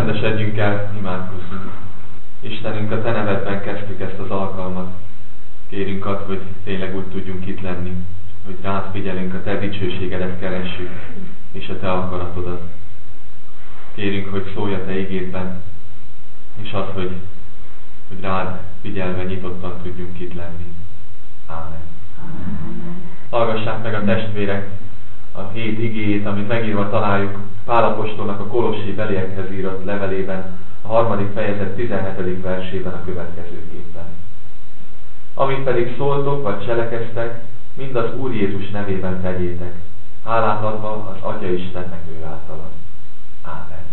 Csendesedjünk el, imádkozzunk. Istenünk, a Te nevedben kezdtük ezt az alkalmat. Kérünk add, hogy tényleg úgy tudjunk itt lenni, hogy rád figyelünk, a Te dicsőségedet keressük, és a Te akaratodat. Kérünk, hogy szólj a Te igédben, és add, hogy rád figyelve nyitottan tudjunk itt lenni. Ámen. Hallgassák meg a testvérek a hét igéjét, amit megírva találjuk Pál apostolnak a Kolossi beliekhez írott levelében, a 3. fejezet 17. versében a következőképpen. Amit pedig szóltok vagy cselekeztek, mind az Úr Jézus nevében tegyétek, hálát adva az Atya Istennek ő általa. Ámen.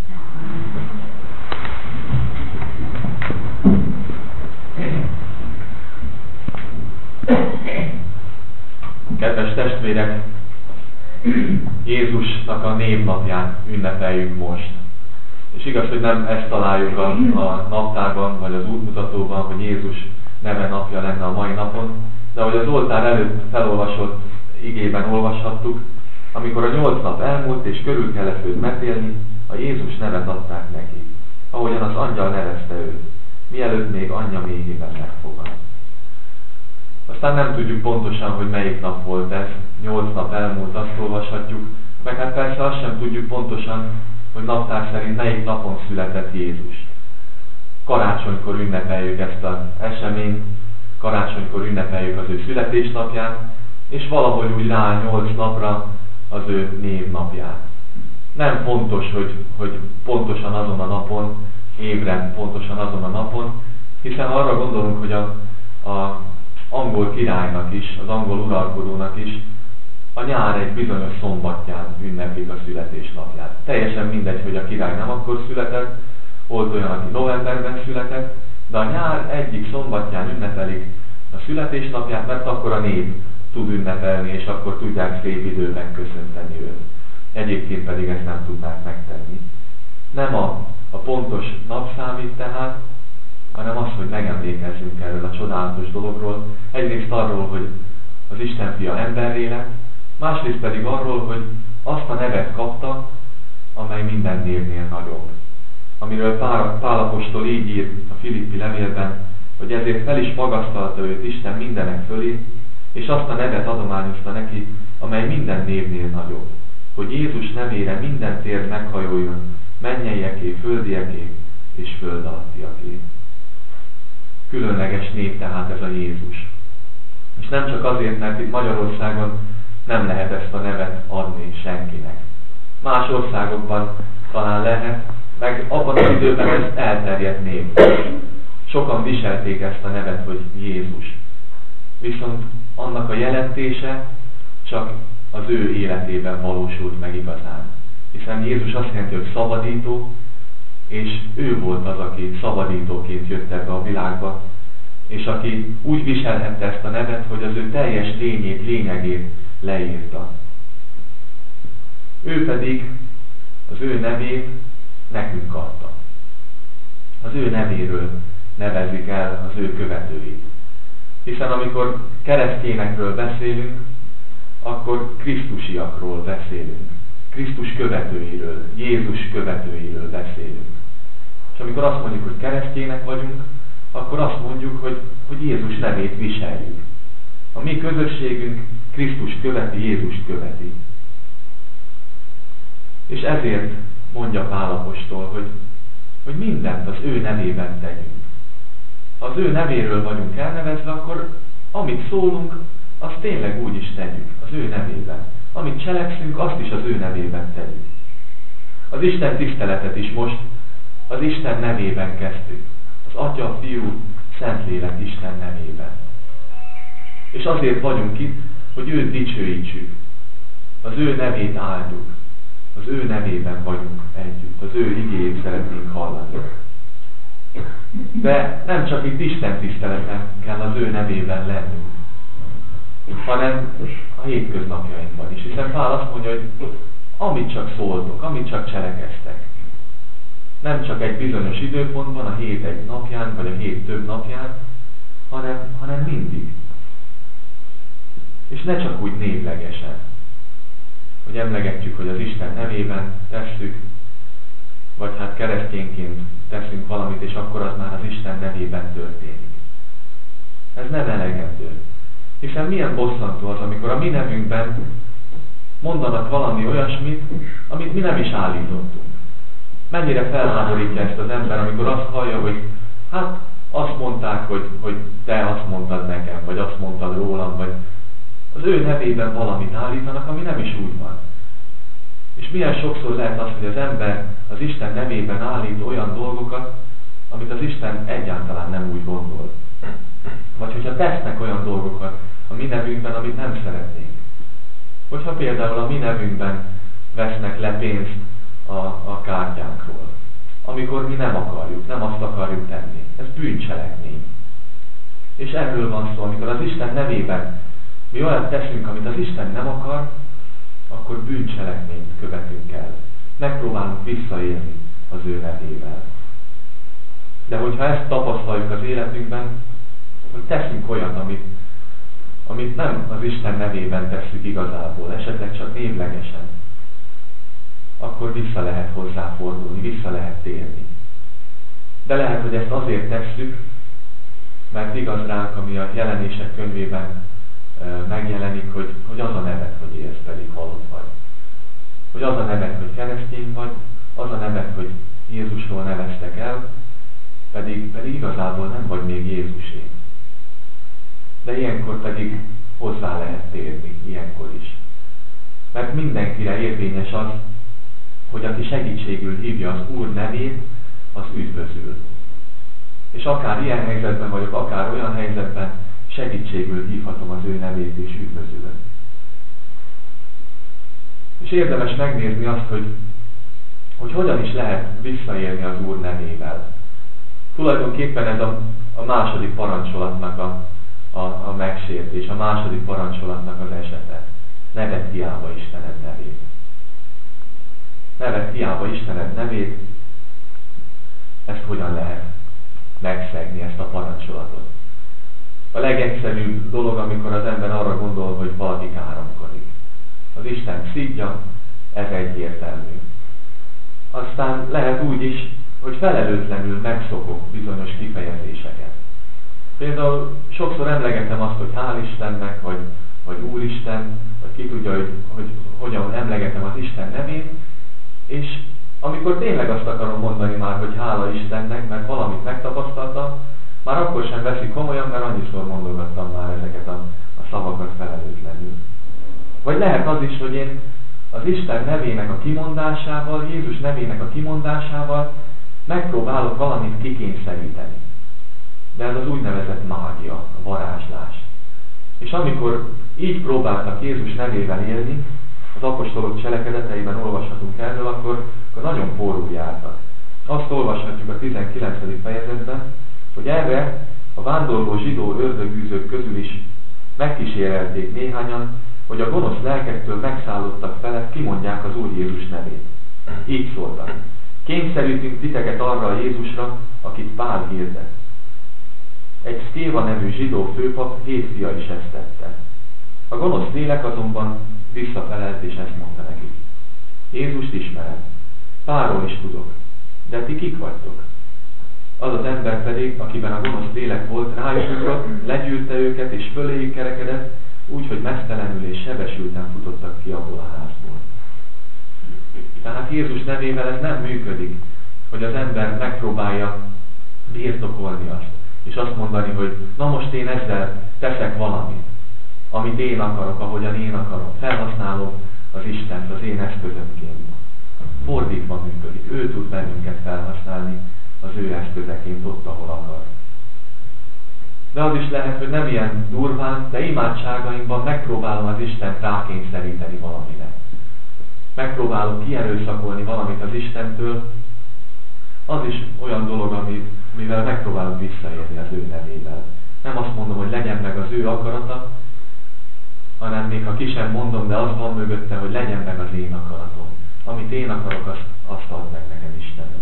Kedves testvérek, Jézusnak a névnapját ünnepeljük most. És igaz, hogy nem ezt találjuk a naptárban, vagy az útmutatóban, hogy Jézus neve napja lenne a mai napon, de ahogy az oltár előtt felolvasott igében olvashattuk, amikor a 8 nap elmúlt és körül kellett őt metélni, a Jézus nevet adták neki, ahogyan az angyal nevezte őt, mielőtt még anyja méhében megfogad. Aztán nem tudjuk pontosan, hogy melyik nap volt ez, 8 nap elmúlt, azt olvashatjuk, meg hát persze azt sem tudjuk pontosan, hogy naptár szerint melyik napon született Jézus. Karácsonykor ünnepeljük ezt az eseményt, karácsonykor ünnepeljük az ő születésnapját, és valahogy úgy rá 8 napra az ő névnapját. Nem fontos, hogy pontosan azon a napon, évre pontosan azon a napon, hiszen arra gondolunk, hogy a angol királynak is, az angol uralkodónak is a nyár egy bizonyos szombatján ünneplik a születésnapját. Teljesen mindegy, hogy a király nem akkor született, volt olyan, aki novemberben született, de a nyár egyik szombatján ünnepelik a születésnapját, mert akkor a nép tud ünnepelni, és akkor tudják szép időben köszönteni őt. Egyébként pedig ezt nem tudnák megtenni. Nem a pontos nap számít tehát, hanem az, hogy megemlékezzünk erről a csodálatos dologról. Egyrészt arról, hogy az Isten fia emberré lett, másrészt pedig arról, hogy azt a nevet kapta, amely minden névnél nagyobb. Amiről Pál apostol így ír a Filippi levélben, hogy ezért fel is magasztalta őt Isten mindenek fölé, és azt a nevet adományozta neki, amely minden névnél nagyobb, hogy Jézus nevére minden tér meghajoljon, mennyeieké, földieké és föld alattiaké. Különleges név tehát ez a Jézus. És nem csak azért, mert itt Magyarországon nem lehet ezt a nevet adni senkinek. Más országokban talán lehet, meg abban az időben ez elterjedt név. Sokan viselték ezt a nevet, hogy Jézus. Viszont annak a jelentése csak az ő életében valósult meg igazán. Hiszen Jézus azt jelenti, hogy szabadító, és ő volt az, aki szabadítóként jött ebbe a világba, és aki úgy viselhette ezt a nevet, hogy az ő teljes lényét, lényegét leírta. Ő pedig az ő nevét nekünk adta. Az ő nevéről nevezik el az ő követőit. Hiszen amikor keresztényekről beszélünk, akkor krisztusiakról beszélünk. Krisztus követőiről, Jézus követőiről beszélünk. És amikor azt mondjuk, hogy keresztények vagyunk, akkor azt mondjuk, hogy Jézus nevét viseljük. A mi közösségünk Krisztus követi, Jézust követi. És ezért mondja Pál apostol, hogy mindent az ő nevében tegyünk. Ha az ő nevéről vagyunk elnevezve, akkor amit szólunk, azt tényleg úgy is tegyük, az ő nevében. Amit cselekszünk, azt is az ő nevében tegyük. Az Isten tiszteletet is most az Isten nevében kezdtük. Az Atya, Fiú, Szentlélek Isten nevében. És azért vagyunk itt, hogy őt dicsőítsük. Az ő nevét áldjuk. Az ő nevében vagyunk együtt. Az ő igéjét szeretnénk hallani. De nem csak itt Isten tiszteleten kell az ő nevében lennünk, hanem a hétköznapjainkban is. Hiszen Pál azt mondja, hogy amit csak szóltok, amit csak cselekeztek. Nem csak egy bizonyos időpontban, a hét egy napján, vagy a hét több napján, hanem mindig. És ne csak úgy névlegesen, hogy emlegetjük, hogy az Isten nevében tesszük, vagy hát keresztényként teszünk valamit, és akkor az már az Isten nevében történik. Ez nem elegendő. Hiszen milyen bosszantó az, amikor a mi nevünkben mondanak valami olyasmit, amit mi nem is állítottunk. Mennyire felháborítja ezt az ember, amikor azt hallja, hogy hát azt mondták, hogy te azt mondtad nekem, vagy azt mondtad rólam, vagy az ő nevében valamit állítanak, ami nem is úgy van. És milyen sokszor lehet az, hogy az ember az Isten nevében állít olyan dolgokat, amit az Isten egyáltalán nem úgy gondol. Vagy hogyha tesznek olyan dolgokat a mi nevünkben, amit nem szeretnénk. Hogyha például a mi nevünkben vesznek le pénzt a kártyánkról, amikor mi nem akarjuk, nem azt akarjuk tenni. Ez bűncselekmény. És erről van szó, amikor az Isten nevében mi olyan teszünk, amit az Isten nem akar, akkor bűncselekményt követünk el. Megpróbálunk visszaélni az ő nevével. De hogyha ezt tapasztaljuk az életünkben, hogy teszünk olyat, amit nem az Isten nevében tesszük igazából, esetleg csak névlegesen, akkor vissza lehet hozzáfordulni, vissza lehet térni. De lehet, hogy ezt azért tesszük, mert igaz ránk, ami a Jelenések könyvében megjelenik, hogy az a neved, hogy élsz, pedig halott vagy. Hogy az a neved, hogy keresztény vagy, az a neved, hogy Jézusról neveztek el, pedig igazából nem vagy még Jézusé. De ilyenkor pedig hozzá lehet térni, ilyenkor is. Mert mindenkire érvényes az, hogy aki segítségül hívja az Úr nevét, az üdvözül. És akár ilyen helyzetben vagyok, akár olyan helyzetben, segítségül hívhatom az ő nevét és üdvözülök. És érdemes megnézni azt, hogy hogyan is lehet visszaélni az Úr nevével. Tulajdonképpen ez a második parancsolatnak a megsértés, a második parancsolatnak az esete. Ne vedd hiába Istened nevét. Ne vedd hiába Istened nevét. Ezt hogyan lehet megszegni, ezt a parancsolatot? A legegyszerűbb dolog, amikor az ember arra gondol, hogy valaki káromkodik. Az Isten szidja, ez egyértelmű. Aztán lehet úgy is, hogy felelőtlenül megszokok bizonyos kifejezéseket. Például sokszor emlegetem azt, hogy hál' Istennek, vagy Úristen, vagy ki tudja, hogy hogyan emlegetem az Isten nevét, és amikor tényleg azt akarom mondani már, hogy hála Istennek, mert valamit megtapasztaltam, már akkor sem veszik komolyan, mert annyiszor mondogattam már ezeket a szavakat felelőtlenül. Vagy lehet az is, hogy én az Isten nevének a kimondásával, Jézus nevének a kimondásával megpróbálok valamit kikényszeríteni. De ez az úgynevezett mágia, a varázslás. És amikor így próbáltak Jézus nevével élni, az apostolok cselekedeteiben olvashatunk erről, akkor nagyon forró jártak. Azt olvashatjuk a 19. fejezetben, hogy erre a vándorló zsidó ördögűzők közül is megkísérelték néhányan, hogy a gonosz lelkektől megszállottak felett kimondják az Úr Jézus nevét. Így szóltak: kényszerítünk titeket arra a Jézusra, akit Pál hirdet. Egy Szkéva nevű zsidó főpap 7 fia is ezt tette. A gonosz lélek azonban visszafelelt és ezt mondta nekik: Jézust ismerem, Pálról is tudok, de ti kik vagytok? Az az ember pedig, akiben a gonosz lélek volt, rájuk ugrott, legyűrte őket és föléjük kerekedett, úgy, hogy meztelenül és sebesülten futottak ki abból a házból. Tehát Jézus nevével ez nem működik, hogy az ember megpróbálja birtokolni azt, és azt mondani, hogy na most én ezzel teszek valamit, amit én akarok, ahogyan én akarom. Felhasználom az Istent az én eszközömként. Fordítva működik. Ő tud bennünket felhasználni az ő eszközeként ott, ahol akar. De az is lehet, hogy nem ilyen durván, de imádságainkban megpróbálom az Istent rákényszeríteni valamire. Megpróbálok kierőszakolni valamit az Istentől. Az is olyan dolog, mivel megpróbálok visszaélni az ő nevével. Nem azt mondom, hogy legyen meg az ő akarata, hanem még ha ki sem mondom, de az van mögötte, hogy legyen meg az én akaratom. Amit én akarok, azt ad meg nekem Istenem.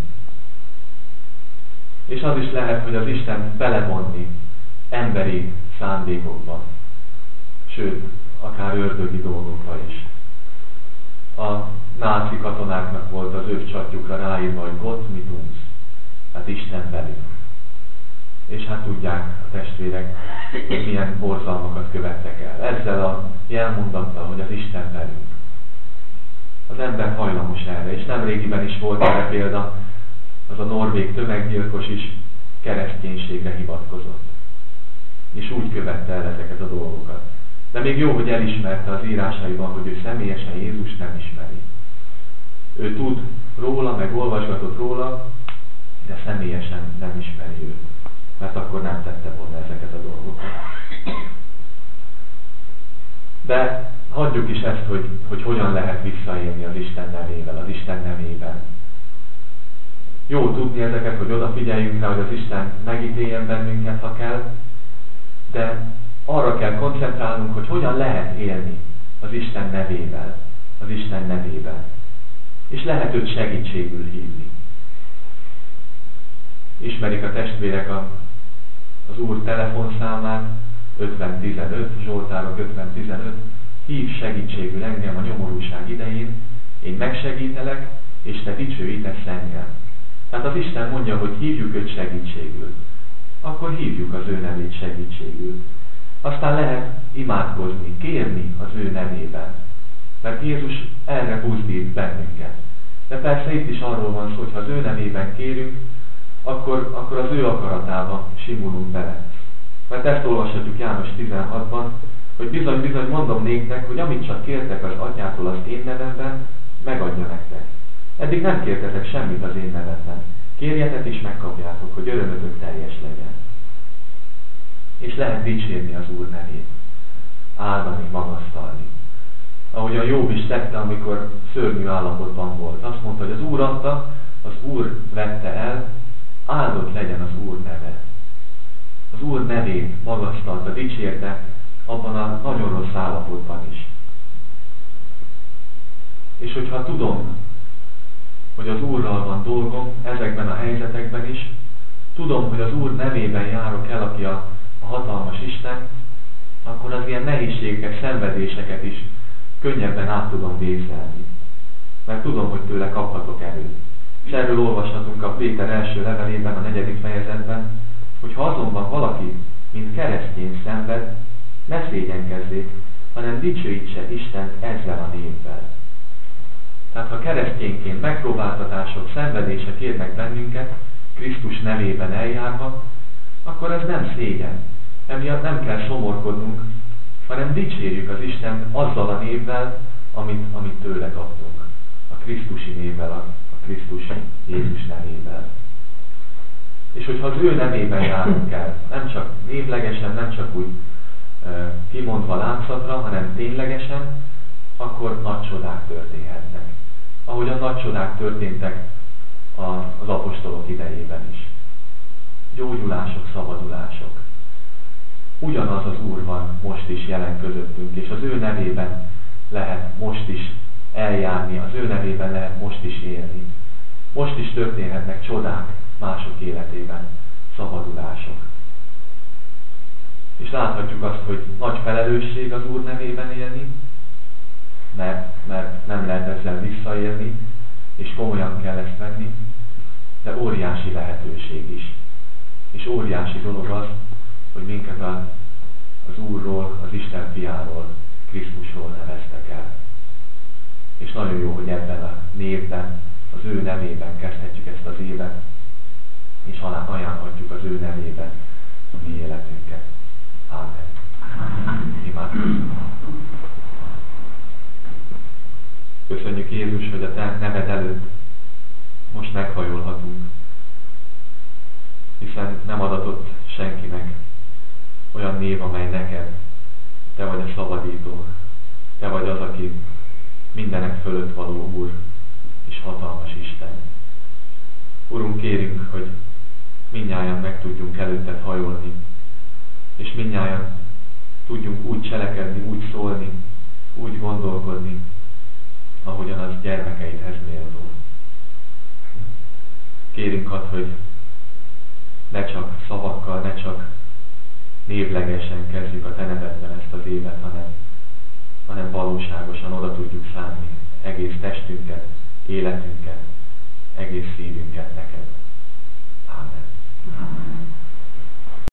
És az is lehet, hogy az Isten belevonni emberi szándékokba, sőt, akár ördögi dolgokba is. A náci katonáknak volt az övcsatjukra ráírva, hogy Gott mit uns, hát Isten velünk. És hát tudják a testvérek, hogy milyen borzalmakat követtek el. Ezzel a jelmondattal, hogy az Isten velünk. Az ember hajlamos erre, és nemrégiben is volt erre példa, az a norvég tömeggyilkos is kereszténységre hivatkozott. És úgy követte el ezeket a dolgokat. De még jó, hogy elismerte az írásaiban, hogy ő személyesen Jézust nem ismeri. Ő tud róla, meg olvasgatott róla, de személyesen nem ismeri őt. Mert akkor nem tette volna ezeket a dolgokat. De hagyjuk is ezt, hogy hogyan lehet visszaélni az Isten nevével, az Isten nevében. Jó tudni ezeket, hogy odafigyeljünk rá, hogy az Isten megítéljen bennünket, ha kell, de arra kell koncentrálnunk, hogy hogyan lehet élni az Isten nevével, az Isten nevében. És lehet őt segítségül hívni. Ismerik a testvérek az Úr telefonszámát, 5015, Zsoltárok 5015, hív segítségül engem a nyomorúság idején, én megsegítelek, és te dicsőítesz engem. Tehát az Isten mondja, hogy hívjuk őt segítségül. Akkor hívjuk az ő nevét segítségül. Aztán lehet imádkozni, kérni az ő nevében. Mert Jézus erre buzdít bennünket. De persze itt is arról van szó, hogy ha az ő nevében kérünk, akkor az ő akaratába simulunk bele. Mert ezt olvashatjuk János 16-ban, hogy bizony mondom néktek, hogy amit csak kértek az atyától az én nevemben, megadja nektek. Eddig nem kértetek semmit az én nevemben. Kérjetek és megkapjátok, hogy örömötök teljes legyen. És lehet dicsérni az Úr nevét. Áldani, magasztalni. Ahogyan Jobb is tette, amikor szörnyű állapotban volt. Azt mondta, hogy az Úr adta, az Úr vette el, áldott legyen az Úr neve. Az Úr nevét magasztalta, dicsérte abban a nagyon rossz állapotban is. És hogyha tudom, hogy az Úrral van dolgom ezekben a helyzetekben is, tudom, hogy az Úr nevében járok el, aki a hatalmas Isten, akkor az ilyen nehézségeket, szenvedéseket is könnyebben át tudom vészelni. Mert tudom, hogy tőle kaphatok erőt. És erről olvashatunk a Péter első levelében, a 4. fejezetben, hogy ha azonban valaki, mint keresztény szenved, ne szégyenkezzék, hanem dicsőítse Istent ezzel a névvel. Tehát ha keresztényként megpróbáltatások, szenvedések érnek bennünket, Krisztus nevében eljárva, akkor ez nem szégyen. Emiatt nem kell szomorkodnunk, hanem dicsérjük az Istent azzal a névvel, amit tőle kaptunk. A Krisztusi névvel, a Krisztus Jézus nevével. És hogyha az ő nevében járunk el, nem csak névlegesen, nem csak úgy kimondva látszatra, hanem ténylegesen, akkor nagy csodák történhetnek. Ahogy a nagy csodák történtek az apostolok idejében is. Gyógyulások, szabadulások. Ugyanaz az Úr van most is jelen közöttünk, és az ő nevében lehet most is eljárni, az ő nevében lehet most is élni. Most is történhetnek csodák mások életében, szabadulások. És láthatjuk azt, hogy nagy felelősség az Úr nevében élni, mert nem lehet ezzel visszaélni, és komolyan kell ezt venni, de óriási lehetőség is. És óriási dolog az, hogy minket az Úrról, az Isten fiáról, Krisztusról neveztek el. És nagyon jó, hogy ebben a névben, az ő nevében kezdhetjük ezt az évet, és ajánlhatjuk az ő nevében a mi életünket. Ámen. Imádkozzunk. Köszönjük Jézus, hogy a te neved előtt most meghajolhatunk, hiszen nem adatott senkinek olyan név, amely neked, te vagy a szabadító, te vagy az, aki mindenek fölött való Úr és hatalmas Isten. Urunk, kérünk, hogy mindnyájan meg tudjunk előtted hajolni, és mindnyájan tudjunk úgy cselekedni, úgy szólni, úgy gondolkodni, ahogyan az gyermekeidhez méltó. Kérünk hadd, hogy ne csak szavakkal, ne csak névlegesen kezdjük a te nevedben ezt az évet, hanem valóságosan oda tudjuk szánni egész testünket, életünket, egész szívünket neked.